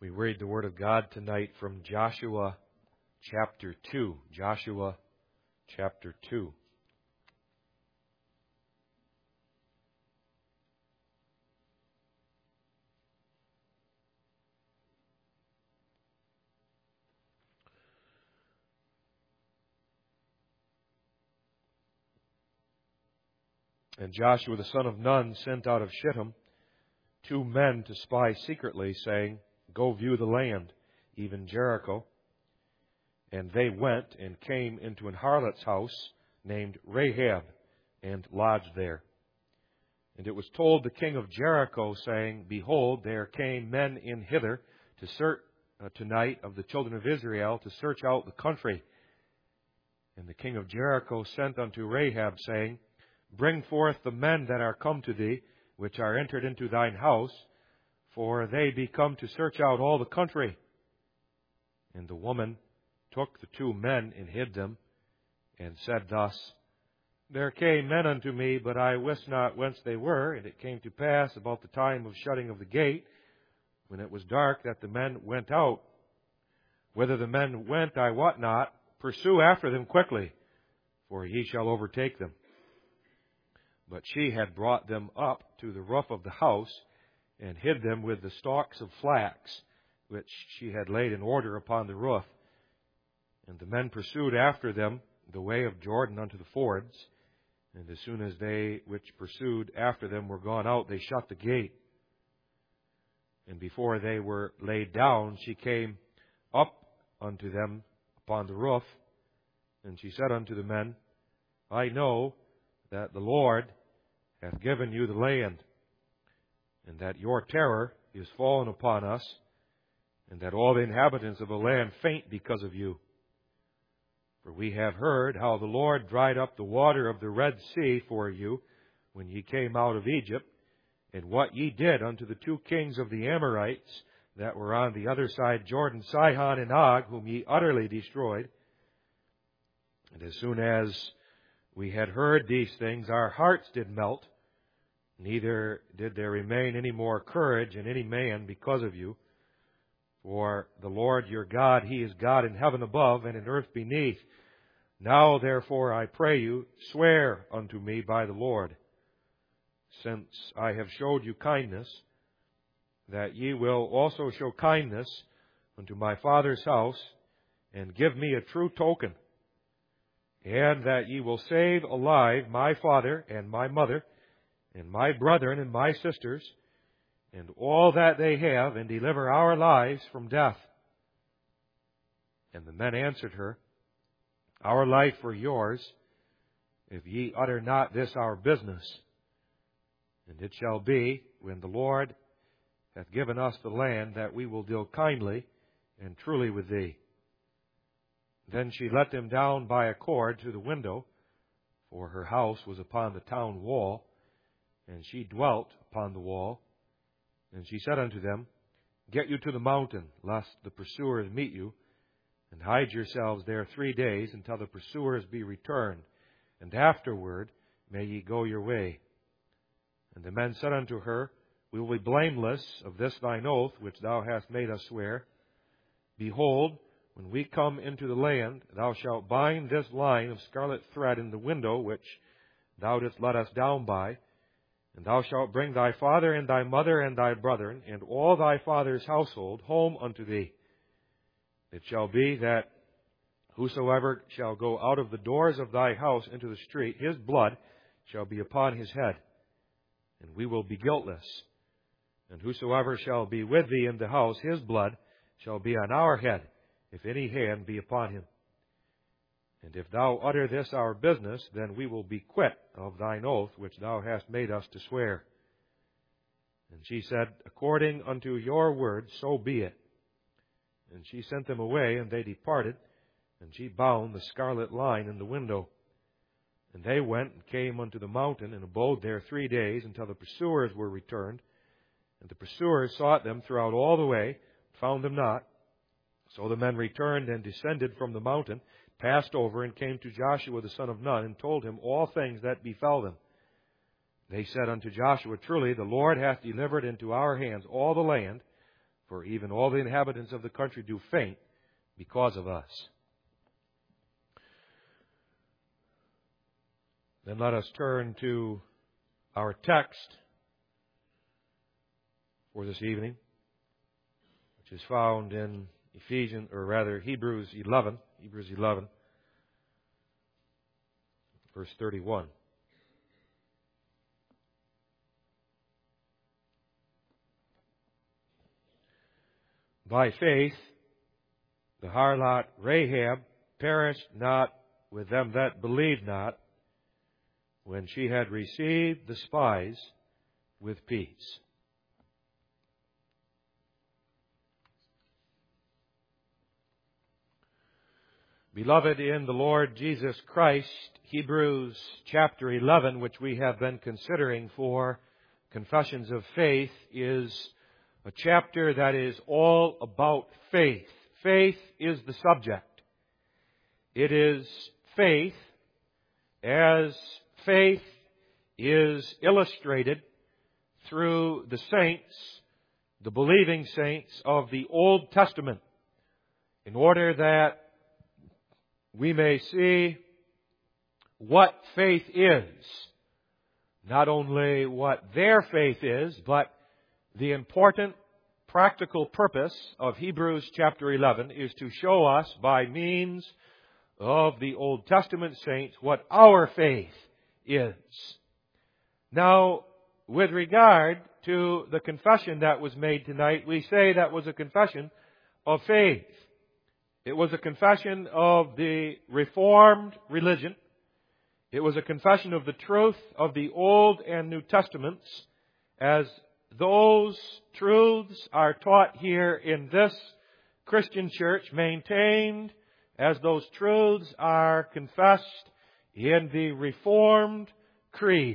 We read the Word of God tonight from Joshua chapter 2. Joshua chapter 2. And Joshua the son of Nun sent out of Shittim 2 men to spy secretly, saying, Go view the land, even Jericho. And they went and came into an harlot's house named Rahab, and lodged there. And it was told the king of Jericho, saying, Behold, there came men in hither to search tonight of the children of Israel, to search out the country. And the king of Jericho sent unto Rahab, saying, Bring forth the men that are come to thee, which are entered into thine house, for they be come to search out all the country. And the woman took the 2 men and hid them, and said thus, There came men unto me, but I wist not whence they were. And it came to pass about the time of shutting of the gate, when it was dark, that the men went out. Whither the men went I wot not. Pursue after them quickly, for ye shall overtake them. But she had brought them up to the roof of the house, and hid them with the stalks of flax, which she had laid in order upon the roof. And the men pursued after them the way of Jordan unto the fords. And as soon as they which pursued after them were gone out, they shut the gate. And before they were laid down, she came up unto them upon the roof. And she said unto the men, I know that the Lord hath given you the land, and that your terror is fallen upon us, and that all the inhabitants of the land faint because of you. For we have heard how the Lord dried up the water of the Red Sea for you when ye came out of Egypt, and what ye did unto the 2 kings of the Amorites that were on the other side Jordan, Sihon and Og, whom ye utterly destroyed. And as soon as we had heard these things, our hearts did melt, neither did there remain any more courage in any man because of you. For the Lord your God, He is God in heaven above and in earth beneath. Now therefore I pray you, swear unto me by the Lord, since I have showed you kindness, that ye will also show kindness unto my father's house, and give me a true token, and that ye will save alive my father and my mother, and my brethren and my sisters, and all that they have, and deliver our lives from death. And the men answered her, Our life for yours, if ye utter not this our business. And it shall be, when the Lord hath given us the land, that we will deal kindly and truly with thee. Then she let them down by a cord to the window, for her house was upon the town wall, and she dwelt upon the wall. And she said unto them, Get you to the mountain, lest the pursuers meet you, and hide yourselves there 3 days until the pursuers be returned, and afterward may ye go your way. And the men said unto her, We will be blameless of this thine oath, which thou hast made us swear. Behold, when we come into the land, thou shalt bind this line of scarlet thread in the window which thou didst let us down by, and thou shalt bring thy father and thy mother and thy brethren and all thy father's household home unto thee. It shall be that whosoever shall go out of the doors of thy house into the street, his blood shall be upon his head, and we will be guiltless. And whosoever shall be with thee in the house, his blood shall be on our head, if any hand be upon him. And if thou utter this our business, then we will be quit of thine oath which thou hast made us to swear. And she said, According unto your word, so be it. And she sent them away, and they departed, and she bound the scarlet line in the window. And they went and came unto the mountain, and abode there 3 days, until the pursuers were returned. And the pursuers sought them throughout all the way, found them not. So the men returned and descended from the mountain, passed over, and came to Joshua the son of Nun, and told him all things that befell them. They said unto Joshua, Truly the Lord hath delivered into our hands all the land, for even all the inhabitants of the country do faint because of us. Then let us turn to our text for this evening, which is found in Hebrews 11, verse 31. By faith, the harlot Rahab perished not with them that believed not, when she had received the spies with peace. Beloved in the Lord Jesus Christ, Hebrews chapter 11, which we have been considering for Confessions of Faith, is a chapter that is all about faith. Faith is the subject. It is faith as faith is illustrated through the saints, the believing saints of the Old Testament, in order that we may see what faith is. Not only what their faith is, but the important practical purpose of Hebrews chapter 11 is to show us by means of the Old Testament saints what our faith is. Now, with regard to the confession that was made tonight, we say that was a confession of faith. It was a confession of the Reformed religion. It was a confession of the truth of the Old and New Testaments, as those truths are taught here in this Christian church, maintained as those truths are confessed in the Reformed creeds.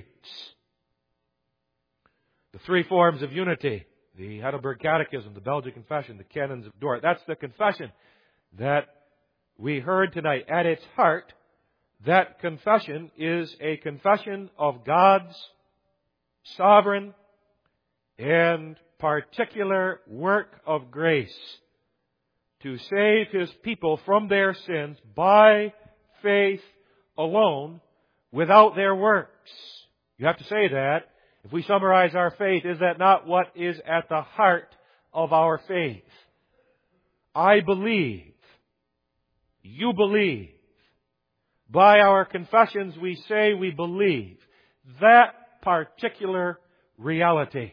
The three forms of unity, the Heidelberg Catechism, the Belgic Confession, the Canons of Dort. That's the confession that we heard tonight. At its heart, that confession is a confession of God's sovereign and particular work of grace to save His people from their sins by faith alone, without their works. You have to say that. If we summarize our faith, is that not what is at the heart of our faith? I believe. You believe. By our confessions we say we believe that particular reality.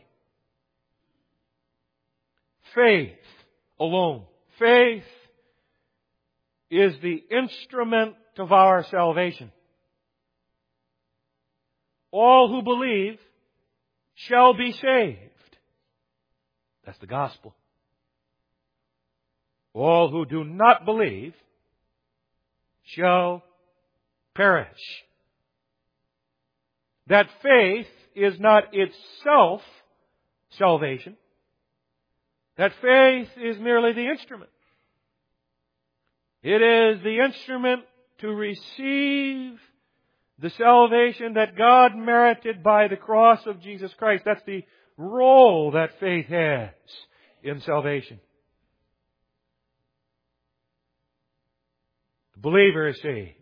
Faith alone. Faith is the instrument of our salvation. All who believe shall be saved. That's the gospel. All who do not believe shall perish. That faith is not itself salvation. That faith is merely the instrument. It is the instrument to receive the salvation that God merited by the cross of Jesus Christ. That's the role that faith has in salvation. The believer is saved.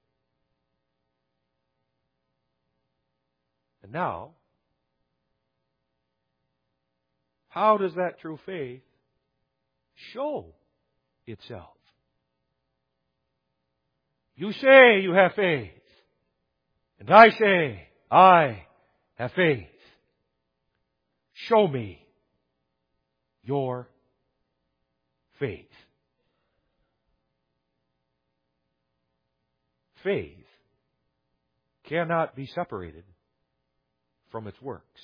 And now, how does that true faith show itself? You say you have faith. And I say, I have faith. Show me your faith. Faith cannot be separated from its works.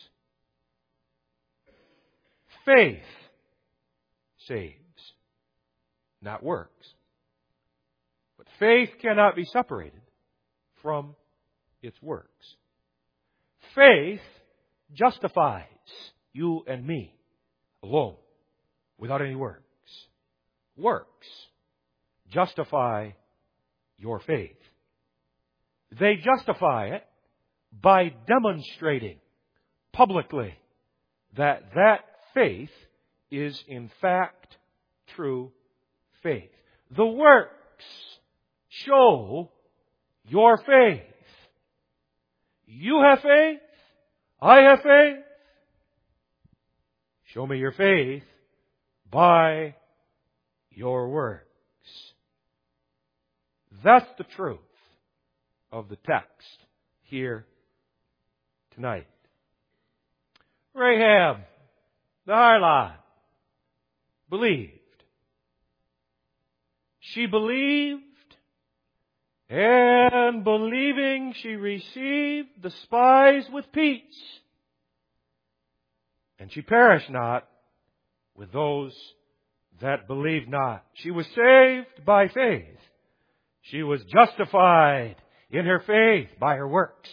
Faith saves, not works. But faith cannot be separated from its works. Faith justifies you and me alone, without any works. Works justify your faith. They justify it by demonstrating publicly that faith is in fact true faith. The works show your faith. You have faith. I have faith. Show me your faith by your works. That's the truth of the text here tonight. Rahab, the harlot, believed. She believed, and believing she received the spies with peace. And she perished not with those that believed not. She was saved by faith. She was justified in her faith by her works.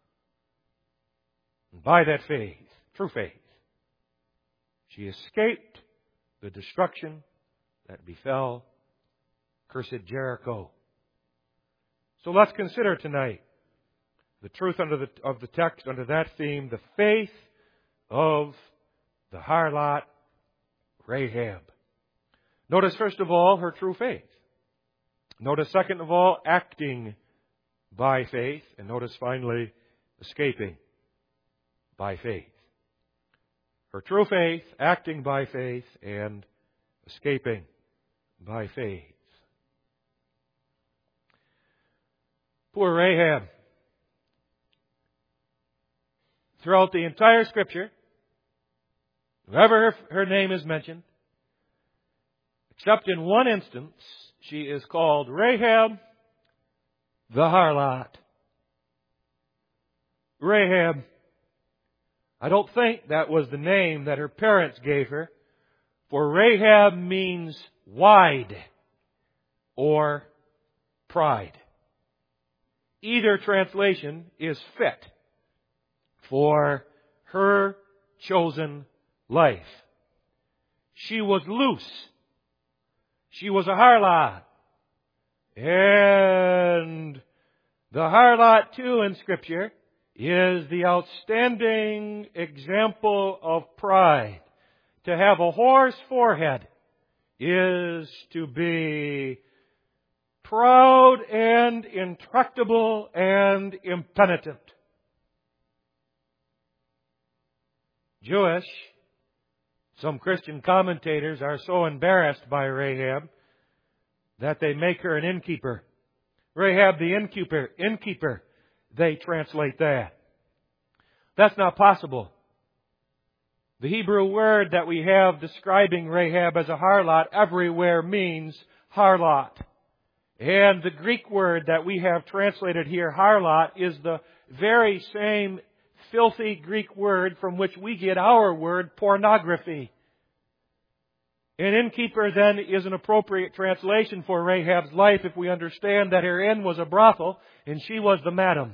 And by that faith, true faith, she escaped the destruction that befell cursed Jericho. So let's consider tonight the truth of the text under that theme, the faith of the harlot Rahab. Notice first of all her true faith. Notice second of all acting by faith. And notice finally escaping by faith. Her true faith, acting by faith, and escaping by faith. Poor Rahab. Throughout the entire Scripture, wherever her name is mentioned, except in one instance, she is called Rahab the harlot. Rahab. I don't think that was the name that her parents gave her, for Rahab means wide or pride. Either translation is fit for her chosen life. She was loose. She was a harlot. And the harlot, too, in Scripture is the outstanding example of pride. To have a whore's forehead is to be proud and intractable and impenitent. Jewish, some Christian commentators are so embarrassed by Rahab that they make her an innkeeper. Rahab the innkeeper, they translate that. That's not possible. The Hebrew word that we have describing Rahab as a harlot everywhere means harlot. And the Greek word that we have translated here, harlot, is the very same filthy Greek word from which we get our word pornography. An innkeeper then is an appropriate translation for Rahab's life if we understand that her inn was a brothel and she was the madam.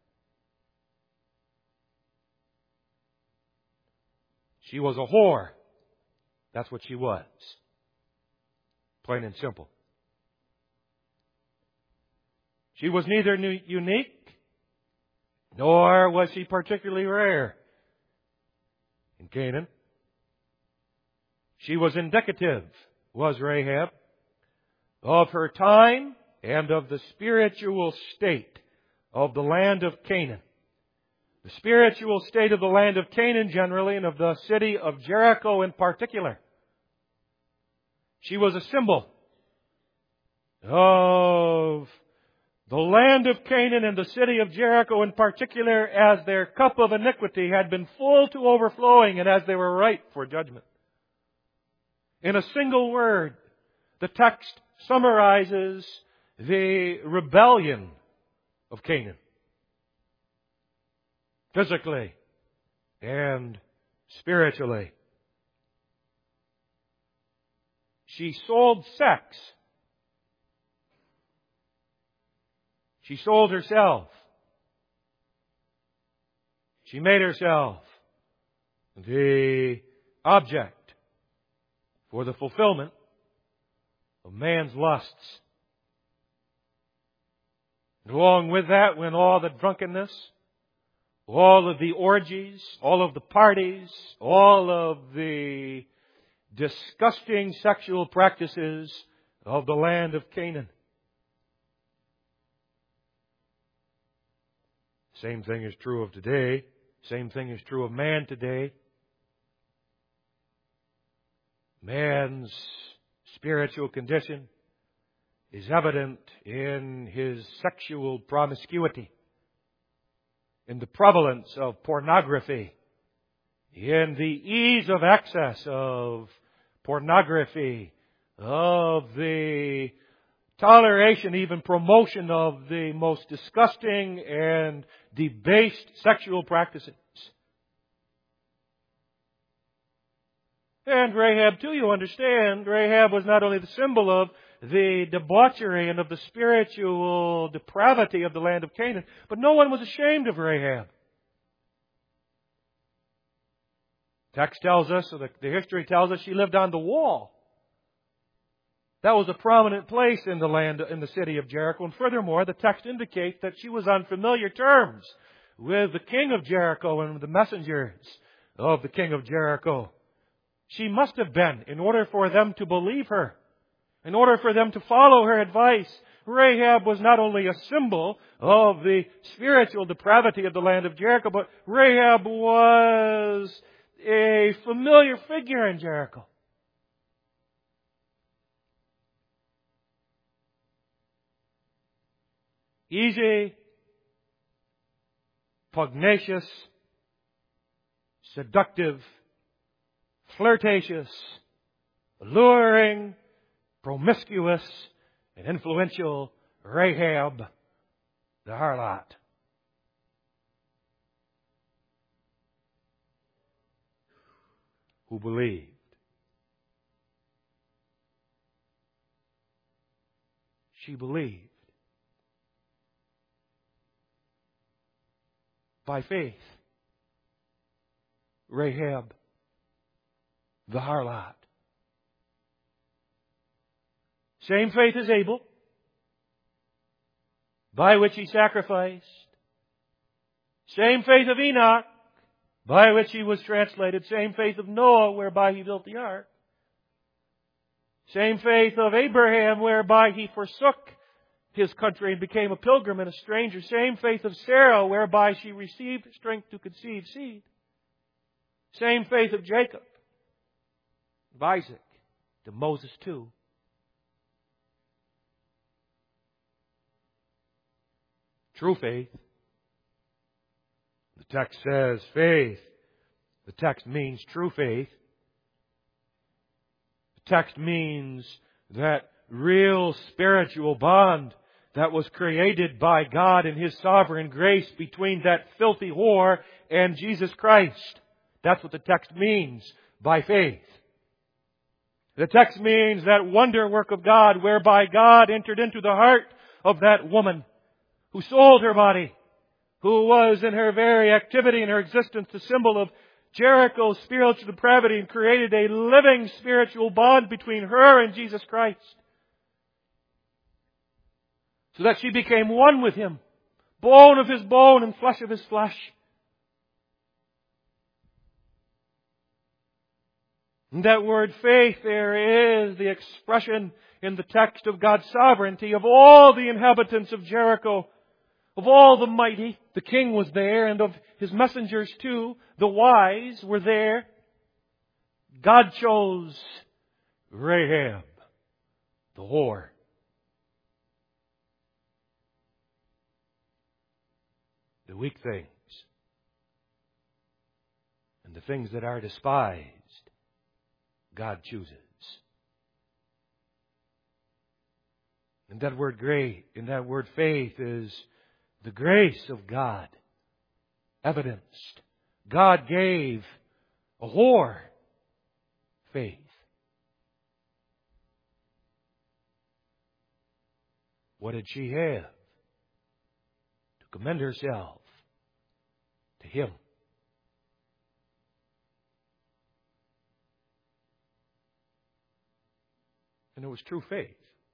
She was a whore. That's what she was. Plain and simple. She was neither unique, nor was she particularly rare in Canaan. She was indicative, was Rahab, of her time and of the spiritual state of the land of Canaan. The spiritual state of the land of Canaan generally, and of the city of Jericho in particular. She was a symbol of the land of Canaan and the city of Jericho in particular, as their cup of iniquity had been full to overflowing and as they were ripe for judgment. In a single word, the text summarizes the rebellion of Canaan. Physically and spiritually. She sold sex. She sold herself. She made herself the object for the fulfillment of man's lusts. And along with that went all the drunkenness, all of the orgies, all of the parties, all of the disgusting sexual practices of the land of Canaan. Same thing is true of today. Same thing is true of man today. Man's spiritual condition is evident in his sexual promiscuity, in the prevalence of pornography, in the ease of access of pornography, of the toleration, even promotion of the most disgusting and debased sexual practices. And Rahab, too, you understand, Rahab was not only the symbol of the debauchery and of the spiritual depravity of the land of Canaan, but no one was ashamed of Rahab. Text tells us, or the history tells us, she lived on the wall. That was a prominent place in the land, in the city of Jericho. And furthermore, the text indicates that she was on familiar terms with the king of Jericho and the messengers of the king of Jericho. She must have been, in order for them to believe her, in order for them to follow her advice. Rahab was not only a symbol of the spiritual depravity of the land of Jericho, but Rahab was a familiar figure in Jericho. Easy, pugnacious, seductive, flirtatious, alluring, promiscuous, and influential Rahab the harlot. Who believed. She believed. By faith. Rahab the harlot. Same faith as Abel, by which he sacrificed. Same faith of Enoch, by which he was translated. Same faith of Noah, whereby he built the ark. Same faith of Abraham, whereby he forsook his country and became a pilgrim and a stranger. Same faith of Sarah, whereby she received strength to conceive seed. Same faith of Jacob, of Isaac, to Moses too. True faith. The text says faith. The text means true faith. The text means that real spiritual bond that was created by God in His sovereign grace between that filthy whore and Jesus Christ. That's what the text means by faith. The text means that wonder work of God whereby God entered into the heart of that woman who sold her body, who was in her very activity and her existence the symbol of Jericho's spiritual depravity, and created a living spiritual bond between her and Jesus Christ. So that she became one with Him, bone of His bone and flesh of His flesh. And that word faith there is the expression in the text of God's sovereignty of all the inhabitants of Jericho, of all the mighty. The king was there, and of his messengers too. The wise were there. God chose Rahab, the whore. The weak things and the things that are despised, God chooses. And that word great, in that word faith, is the grace of God evidenced. God gave a whore faith. What did she have? To commend herself to Him. And it was true faith.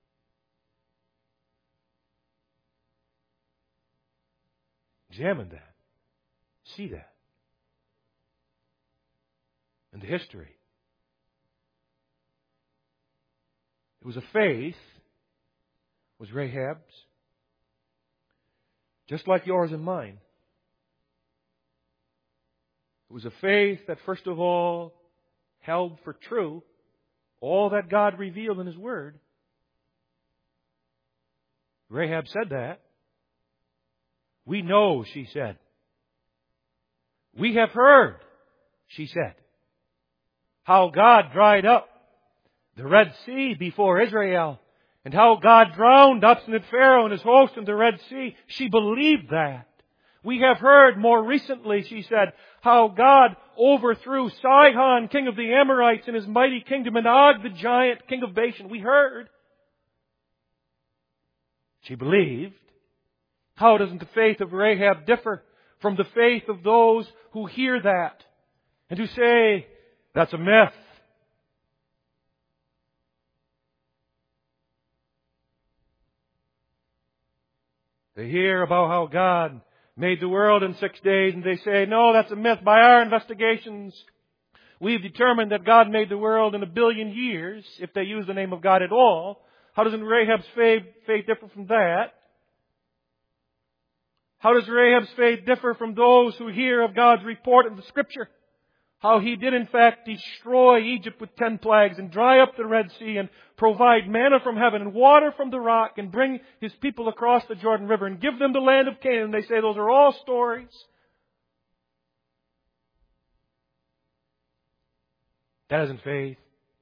Examine that. See that. And the history. It was a faith, was Rahab's, just like yours and mine. It was a faith that first of all held for true all that God revealed in His Word. Rahab said that. We know, she said. We have heard, she said, how God dried up the Red Sea before Israel, and how God drowned obstinate Pharaoh and his host in the Red Sea. She believed that. We have heard more recently, she said, how God overthrew Sihon, king of the Amorites, in his mighty kingdom, and Og, the giant, king of Bashan. We heard. She believed. How doesn't the faith of Rahab differ from the faith of those who hear that and who say, that's a myth? They hear about how God made the world in 6 days, and they say, no, that's a myth. By our investigations, we've determined that God made the world in 1 billion years, if they use the name of God at all. How doesn't Rahab's faith differ from that? How does Rahab's faith differ from those who hear of God's report in the Scripture? How He did in fact destroy Egypt with 10 plagues and dry up the Red Sea and provide manna from heaven and water from the rock and bring His people across the Jordan River and give them the land of Canaan. They say those are all stories. That isn't faith.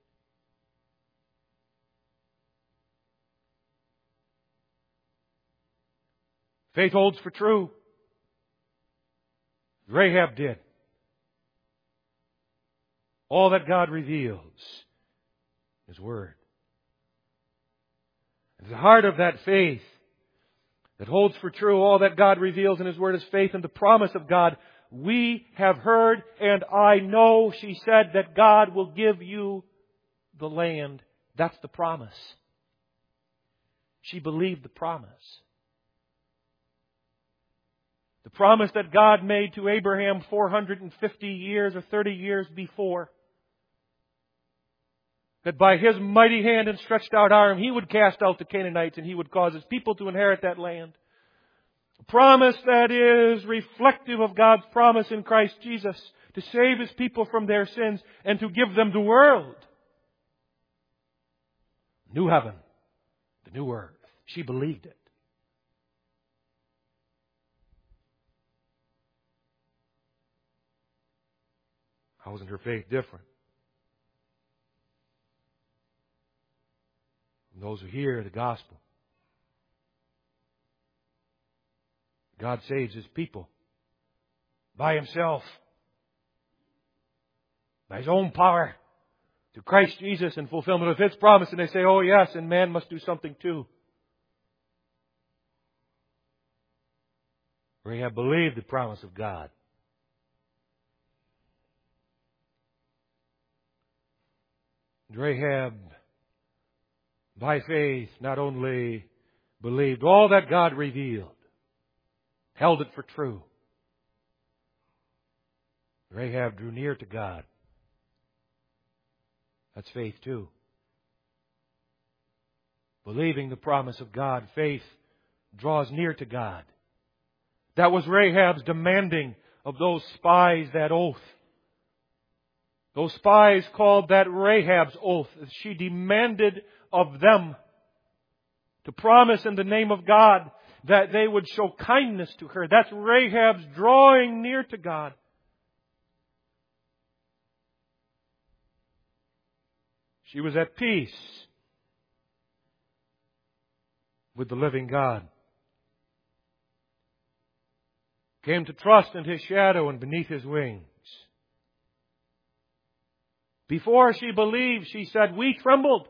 Faith holds for true. Rahab did. All that God reveals, His Word. At the heart of that faith that holds for true all that God reveals in His Word is faith in the promise of God. We have heard, and I know, she said, that God will give you the land. That's the promise. She believed the promise. The promise that God made to Abraham 450 years or 30 years before. That by His mighty hand and stretched out arm, He would cast out the Canaanites and He would cause His people to inherit that land. A promise that is reflective of God's promise in Christ Jesus to save His people from their sins and to give them the world. New heaven, the new earth. She believed it. How wasn't her faith different from those who hear the gospel? God saves His people by Himself, by His own power, through Christ Jesus in fulfillment of His promise. And they say, oh yes, and man must do something too. Rahab believed the promise of God. Rahab, by faith, not only believed all that God revealed, held it for true. Rahab drew near to God. That's faith too. Believing the promise of God, faith draws near to God. That was Rahab's demanding of those spies that oath. Those spies called that Rahab's oath. She demanded of them to promise in the name of God that they would show kindness to her. That's Rahab's drawing near to God. She was at peace with the living God. Came to trust in His shadow and beneath His wings. Before she believed, she said, we trembled.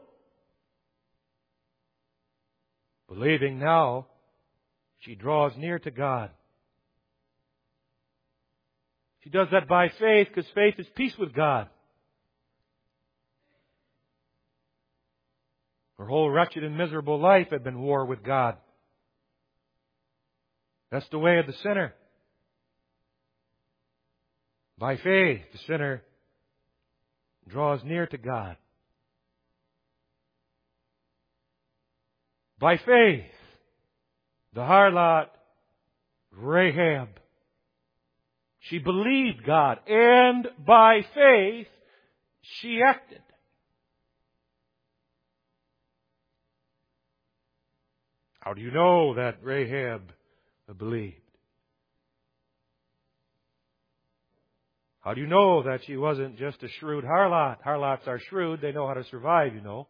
Believing now, she draws near to God. She does that by faith, because faith is peace with God. Her whole wretched and miserable life had been war with God. That's the way of the sinner. By faith, the sinner draws near to God. By faith, the harlot Rahab, she believed God, and by faith, she acted. How do you know that Rahab believed? How do you know that she wasn't just a shrewd harlot? Harlots are shrewd. They know how to survive, you know.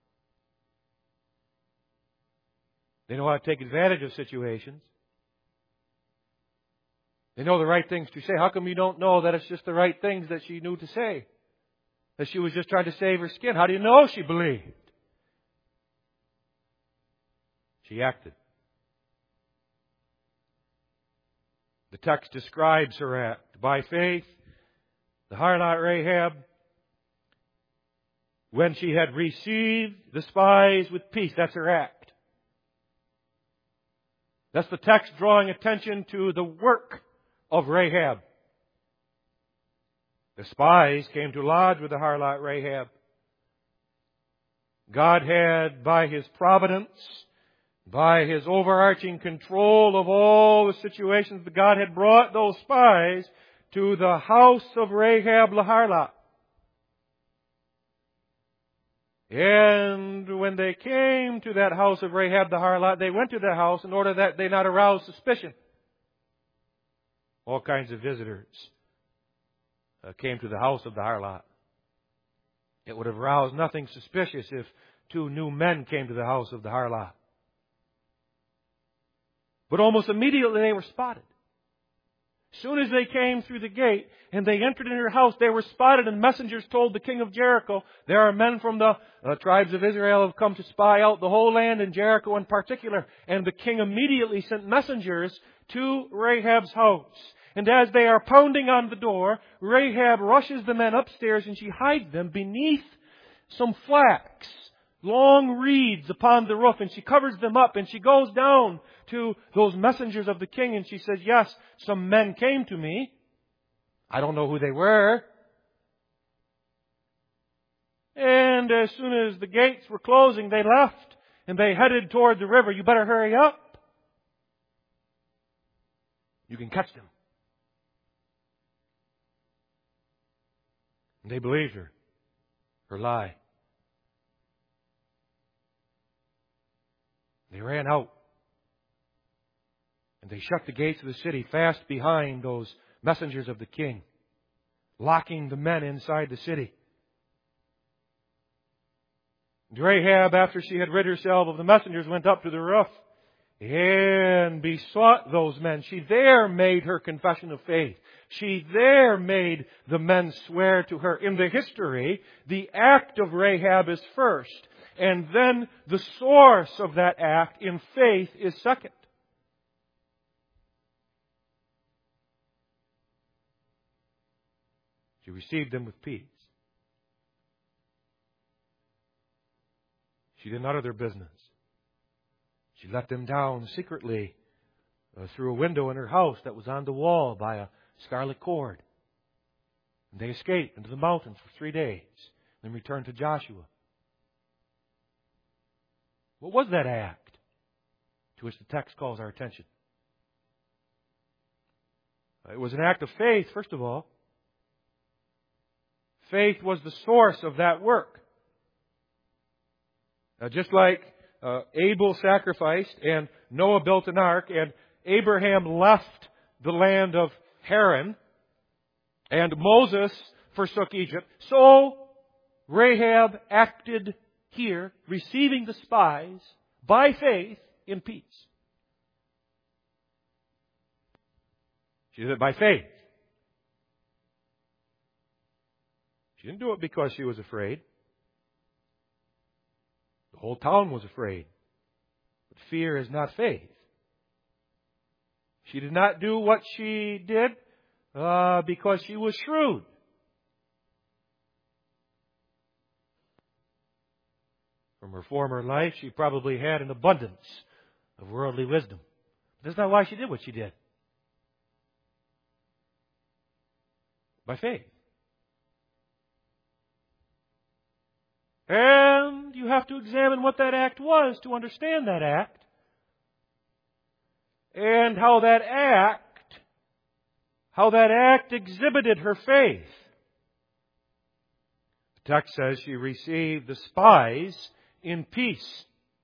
They know how to take advantage of situations. They know the right things to say. How come you don't know that it's just the right things that she knew to say? That she was just trying to save her skin? How do you know she believed? She acted. The text describes her act. By faith, the harlot Rahab, when she had received the spies with peace, that's her act. That's the text drawing attention to the work of Rahab. The spies came to lodge with the harlot Rahab. God had, by His providence, by His overarching control of all the situations, God had brought those spies to the house of Rahab the harlot. And when they came to that house of Rahab the harlot, they went to the house in order that they not arouse suspicion. All kinds of visitors came to the house of the harlot. It would have roused nothing suspicious if two new men came to the house of the harlot. But almost immediately they were spotted. As soon as they came through the gate and they entered into her house, they were spotted, and messengers told the king of Jericho, there are men from the tribes of Israel who have come to spy out the whole land, and Jericho in particular. And the king immediately sent messengers to Rahab's house. And as they are pounding on the door, Rahab rushes the men upstairs and she hides them beneath some flax, long reeds upon the roof, and she covers them up, and she goes down to those messengers of the king and she says, yes, some men came to me. I don't know who they were. And as soon as the gates were closing, they left and they headed toward the river. You better hurry up. You can catch them. And they believed her lie. They ran out. And they shut the gates of the city fast behind those messengers of the king, locking the men inside the city. And Rahab, after she had rid herself of the messengers, went up to the roof and besought those men. She there made her confession of faith. She there made the men swear to her. In the history, the act of Rahab is first, and then the source of that act in faith is second. She received them with peace. She didn't utter their business. She let them down secretly through a window in her house that was on the wall by a scarlet cord. And they escaped into the mountains for 3 days, then returned to Joshua. What was that act to which the text calls our attention? It was an act of faith, first of all. Faith was the source of that work. Just like Abel sacrificed and Noah built an ark and Abraham left the land of Haran and Moses forsook Egypt, so Rahab acted here, receiving the spies by faith in peace. She did it by faith. She didn't do it because she was afraid. The whole town was afraid. But fear is not faith. She did not do what she did because she was shrewd. From her former life, she probably had an abundance of worldly wisdom. That's not why she did what she did. By faith. And you have to examine what that act was to understand that act. And how that act exhibited her faith. The text says she received the spies in peace.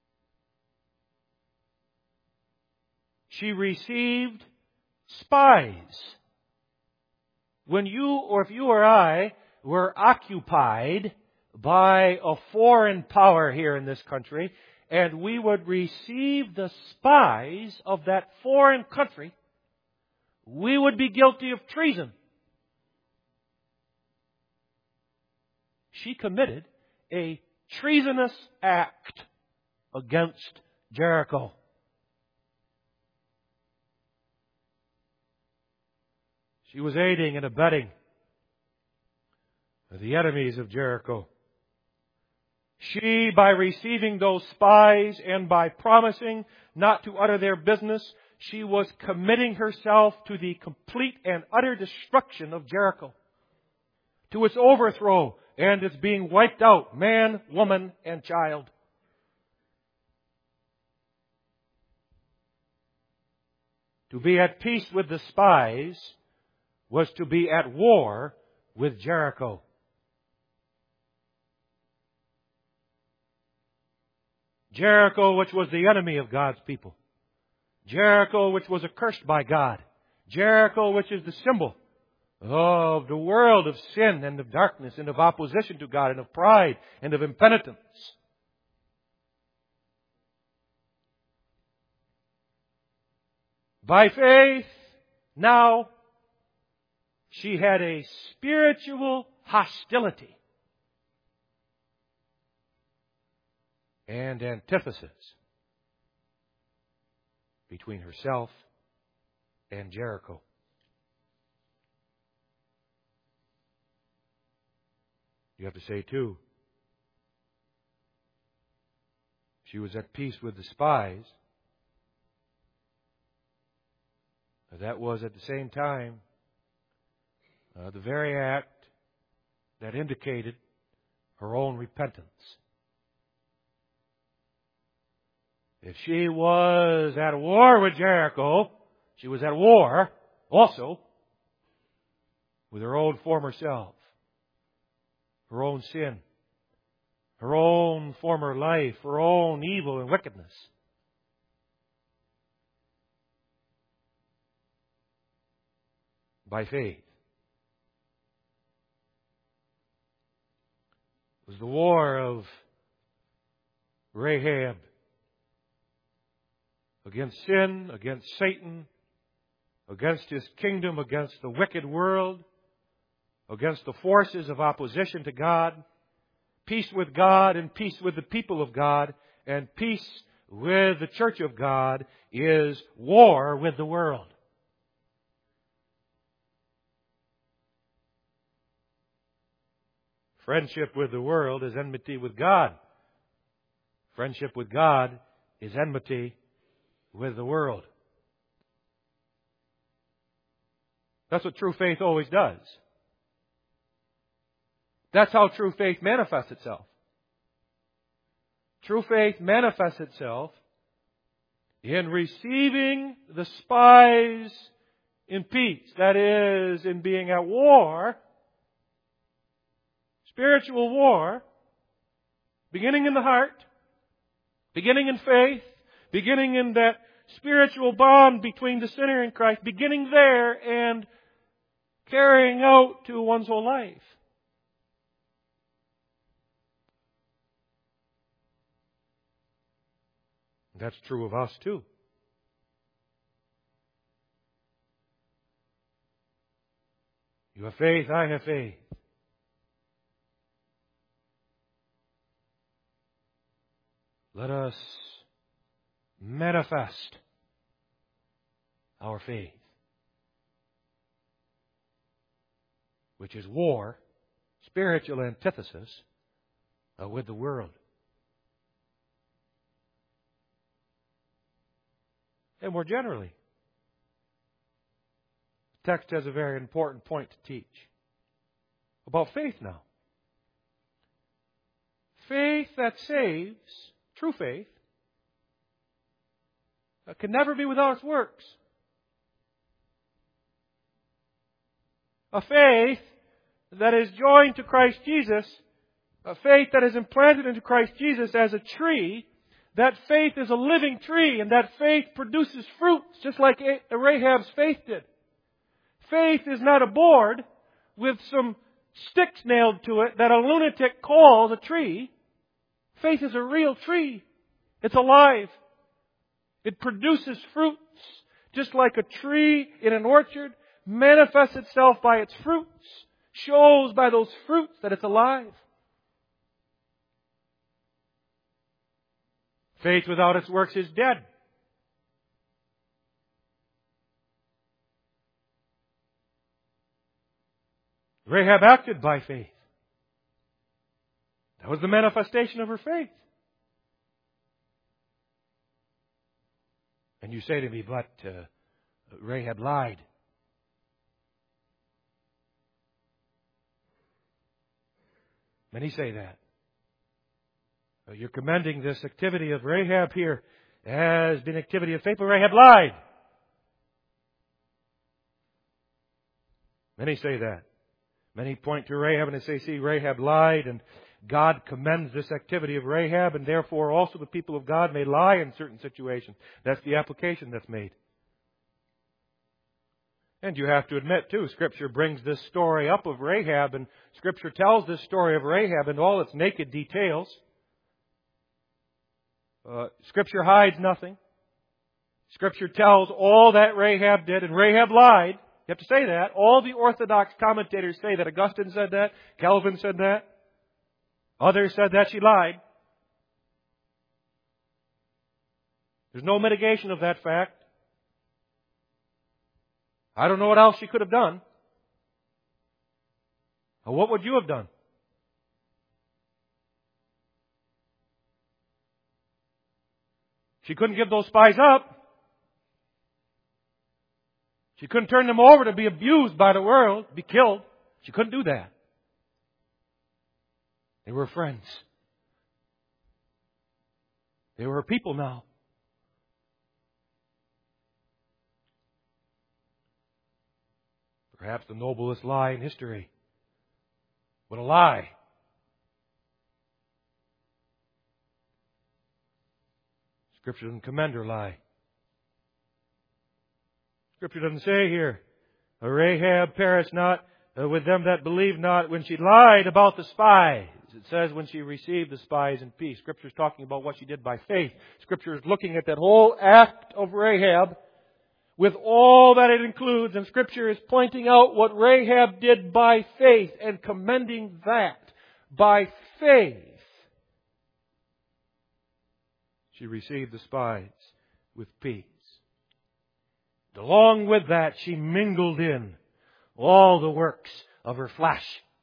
She received spies. When you, or if you or I, were occupied by a foreign power here in this country, and we would receive the spies of that foreign country, we would be guilty of treason. She committed a treasonous act against Jericho. She was aiding and abetting the enemies of Jericho. She, by receiving those spies and by promising not to utter their business, she was committing herself to the complete and utter destruction of Jericho, to its overthrow and its being wiped out, man, woman, and child. To be at peace with the spies was to be at war with Jericho. Jericho, which was the enemy of God's people. Jericho, which was accursed by God. Jericho, which is the symbol of the world of sin and of darkness and of opposition to God and of pride and of impenitence. By faith, now, she had a spiritual hostility and antithesis between herself and Jericho. You have to say, too, she was at peace with the spies. That was at the same time the very act that indicated her own repentance. If she was at war with Jericho, she was at war also with her own former self, her own sin, her own former life, her own evil and wickedness. By faith. It was the war of Rahab against sin, against Satan, against his kingdom, against the wicked world, against the forces of opposition to God. Peace with God and peace with the people of God and peace with the church of God is war with the world. Friendship with the world is enmity with God. Friendship with God is enmity with the world. That's what true faith always does. That's how true faith manifests itself. True faith manifests itself in receiving the spies in peace. That is, in being at war, spiritual war, beginning in the heart, beginning in faith, beginning in that spiritual bond between the sinner and Christ, beginning there and carrying out to one's whole life. That's true of us too. You have faith, I have faith. Let us manifest our faith, which is war, spiritual antithesis with the world. And more generally, the text has a very important point to teach about faith now. Faith that saves, true faith, can never be without its works. A faith that is joined to Christ Jesus, a faith that is implanted into Christ Jesus as a tree, that faith is a living tree, and that faith produces fruits, just like Rahab's faith did. Faith is not a board with some sticks nailed to it that a lunatic calls a tree. Faith is a real tree. It's alive. It produces fruits, just like a tree in an orchard manifests itself by its fruits, shows by those fruits that it's alive. Faith without its works is dead. Rahab acted by faith. That was the manifestation of her faith. And you say to me, but Rahab lied. Many say that. You're commending this activity of Rahab here as being activity of faith, but Rahab lied. Many say that. Many point to Rahab and they say, see, Rahab lied, and God commends this activity of Rahab, and therefore also the people of God may lie in certain situations. That's the application that's made. And you have to admit, too, Scripture brings this story up of Rahab, and Scripture tells this story of Rahab in all its naked details. Scripture hides nothing. Scripture tells all that Rahab did, and Rahab lied. You have to say that. All the Orthodox commentators say that. Augustine said that. Calvin said that. Others said that she lied. There's no mitigation of that fact. I don't know what else she could have done. Or what would you have done? She couldn't give those spies up. She couldn't turn them over to be abused by the world, be killed. She couldn't do that. They were friends. They were her people now. Perhaps the noblest lie in history. What a lie. Scripture doesn't commend her lie. Scripture doesn't say here, Rahab perished not with them that believe not when she lied about the spies. It says when she received the spies in peace. Scripture is talking about what she did by faith. Scripture is looking at that whole act of Rahab with all that it includes. And Scripture is pointing out what Rahab did by faith and commending that. By faith, she received the spies with peace. Along with that, she mingled in all the works of her flesh.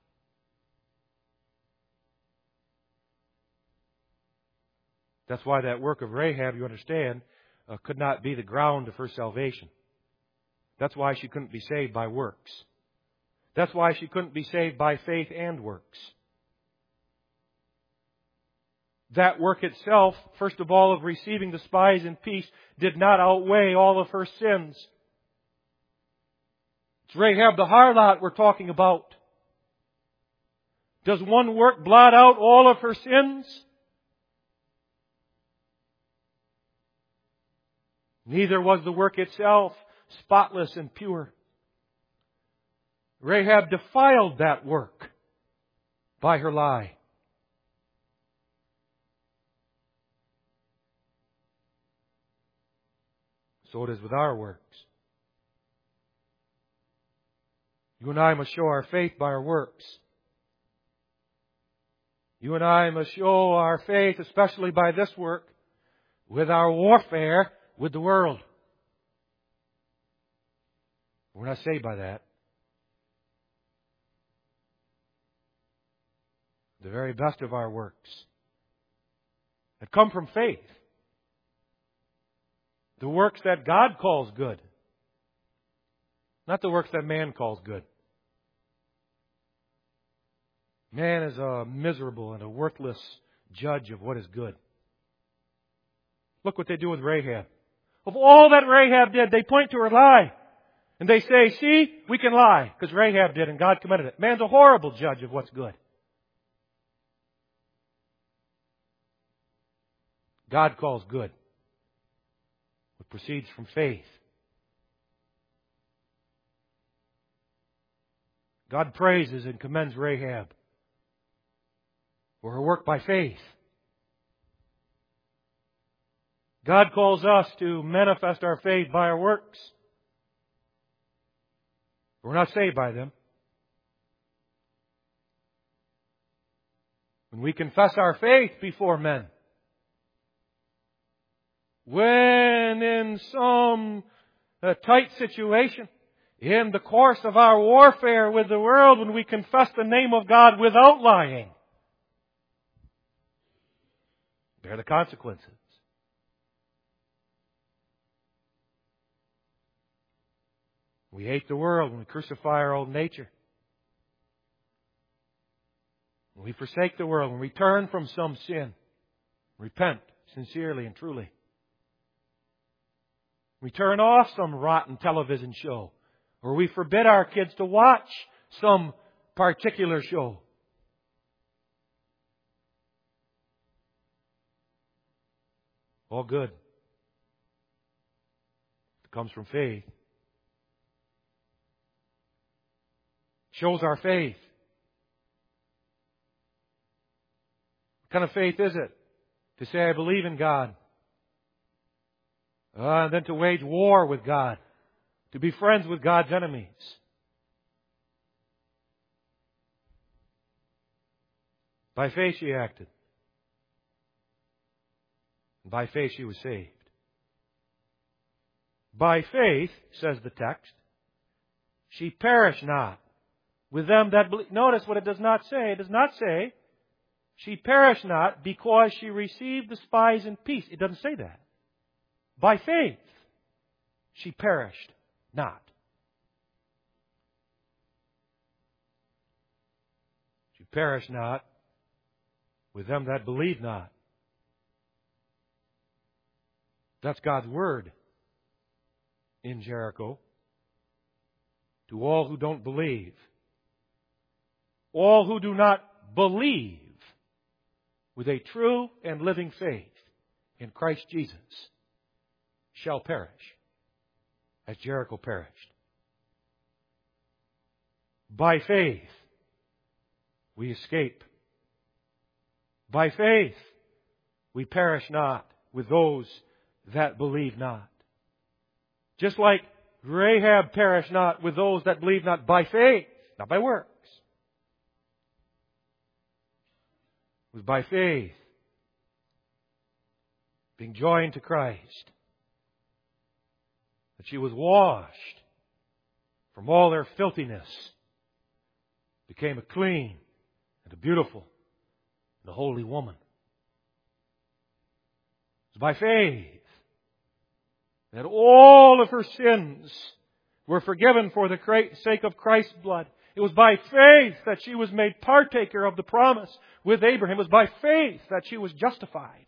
That's why that work of Rahab, you understand, could not be the ground of her salvation. That's why she couldn't be saved by works. That's why she couldn't be saved by faith and works. That work itself, first of all, of receiving the spies in peace, did not outweigh all of her sins. It's Rahab the harlot we're talking about. Does one work blot out all of her sins? Neither was the work itself spotless and pure. Rahab defiled that work by her lie. So it is with our works. You and I must show our faith by our works. You and I must show our faith, especially by this work, with our warfare with the world. We're not saved by that. The very best of our works that come from faith. The works that God calls good. Not the works that man calls good. Man is a miserable and a worthless judge of what is good. Look what they do with Rahab. Of all that Rahab did, they point to her lie. And they say, see, we can lie, because Rahab did and God commended it. Man's a horrible judge of what's good. God calls good what proceeds from faith. God praises and commends Rahab for her work by faith. God calls us to manifest our faith by our works. We're not saved by them. When we confess our faith before men, when in some tight situation, in the course of our warfare with the world, when we confess the name of God without lying, bear the consequences. We hate the world when we crucify our old nature. When we forsake the world, when we turn from some sin, repent sincerely and truly. We turn off some rotten television show, or we forbid our kids to watch some particular show. All good. It comes from faith. Shows our faith. What kind of faith is it? To say, I believe in God. And then to wage war with God. To be friends with God's enemies. By faith she acted. By faith she was saved. By faith, says the text, she perished not with them that believe. Notice what it does not say. It does not say, she perished not because she received the spies in peace. It doesn't say that. By faith, she perished not. She perished not with them that believe not. That's God's word in Jericho to all who don't believe. All who do not believe with a true and living faith in Christ Jesus shall perish, as Jericho perished. By faith, we escape. By faith, we perish not with those that believe not. Just like Rahab perished not with those that believe not by faith, not by works. It was by faith, being joined to Christ, that she was washed from all their filthiness, became a clean and a beautiful and a holy woman. It was by faith that all of her sins were forgiven for the sake of Christ's blood. It was by faith that she was made partaker of the promise with Abraham. It was by faith that she was justified.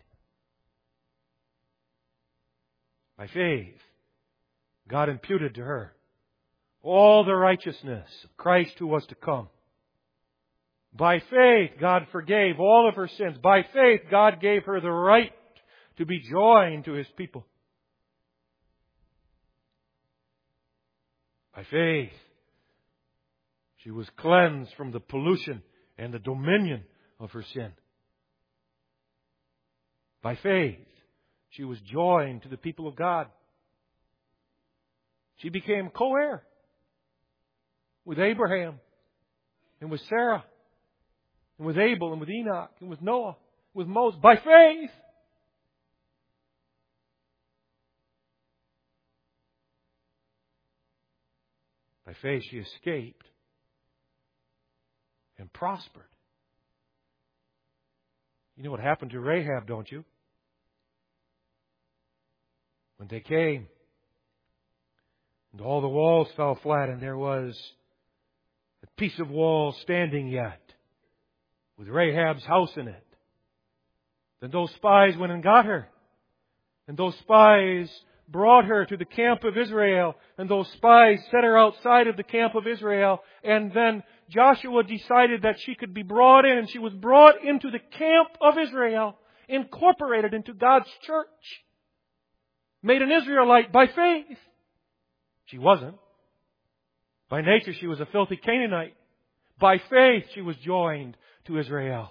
By faith, God imputed to her all the righteousness of Christ who was to come. By faith, God forgave all of her sins. By faith, God gave her the right to be joined to His people. By faith, she was cleansed from the pollution and the dominion of her sin. By faith, she was joined to the people of God. She became co-heir with Abraham and with Sarah and with Abel and with Enoch and with Noah, with Moses. By faith. By faith she escaped and prospered. You know what happened to Rahab, don't you? When they came, and all the walls fell flat, and there was a piece of wall standing yet, with Rahab's house in it. Then those spies went and got her. And those spies brought her to the camp of Israel. And those spies set her outside of the camp of Israel. And then Joshua decided that she could be brought in. And she was brought into the camp of Israel, incorporated into God's church, made an Israelite by faith. She wasn't. By nature, she was a filthy Canaanite. By faith, she was joined to Israel.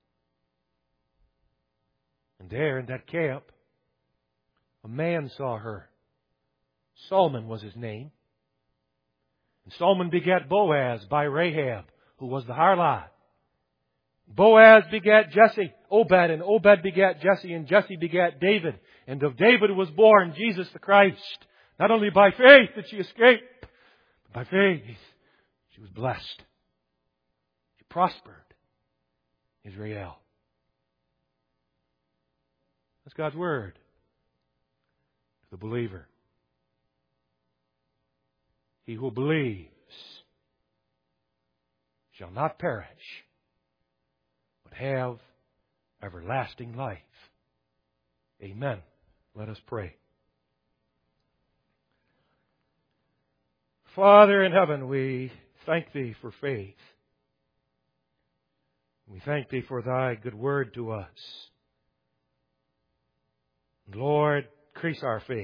And there in that camp, a man saw her. Salmon was his name. And Salmon begat Boaz by Rahab, who was the harlot. Boaz begat Jesse, Obed, and Obed begat Jesse, and Jesse begat David. And of David was born Jesus the Christ. Not only by faith did she escape, but by faith she was blessed. She prospered. Israel. That's God's Word to the believer. He who believes shall not perish, but have everlasting life. Amen. Let us pray. Father in heaven, we thank Thee for faith. We thank Thee for Thy good word to us. Lord, increase our faith.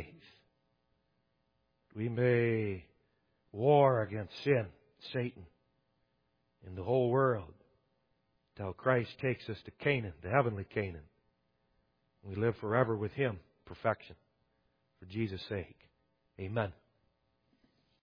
We may war against sin, Satan, in the whole world, till Christ takes us to Canaan, the heavenly Canaan. We live forever with Him, perfection, for Jesus' sake. Amen.